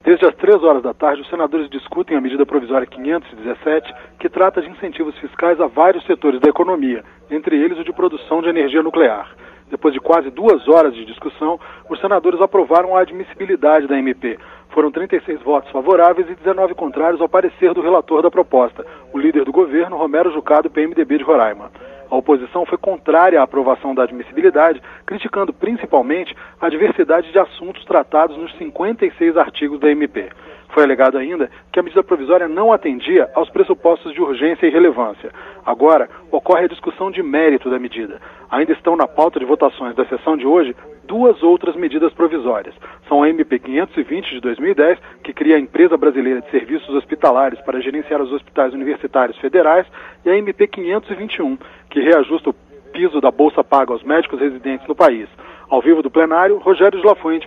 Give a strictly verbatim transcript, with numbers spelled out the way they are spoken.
Desde as três horas da tarde, os senadores discutem a medida provisória quinhentos e dezessete, que trata de incentivos fiscais a vários setores da economia, entre eles o de produção de energia nuclear. Depois de quase duas horas de discussão, os senadores aprovaram a admissibilidade da M P. Foram trinta e seis votos favoráveis e dezenove contrários ao parecer do relator da proposta, o líder do governo, Romero Jucá, do P M D B de Roraima. A oposição foi contrária à aprovação da admissibilidade, criticando principalmente a diversidade de assuntos tratados nos cinquenta e seis artigos da M P. Foi alegado ainda que a medida provisória não atendia aos pressupostos de urgência e relevância. Agora, ocorre a discussão de mérito da medida. Ainda estão na pauta de votações da sessão de hoje duas outras medidas provisórias. São a M P quinhentos e vinte de dois mil e dez, que cria a Empresa Brasileira de Serviços Hospitalares para gerenciar os hospitais universitários federais, e a M P quinhentos e vinte e um, que reajusta o piso da Bolsa Paga aos médicos residentes no país. Ao vivo do plenário, Rogério de La Fuente.